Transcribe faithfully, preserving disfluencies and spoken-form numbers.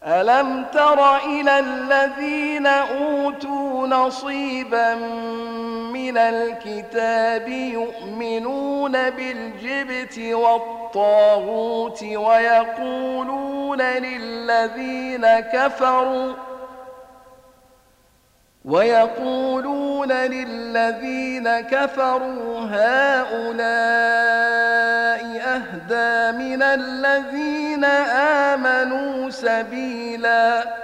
ألم تر إلى الذين أوتوا نصيبا من الكتاب يؤمنون بالجبت والطاغوت ويقولون للذين كفروا ويقولون للذين كفروا هؤلاء أهدى من الذين آمنوا سبيلا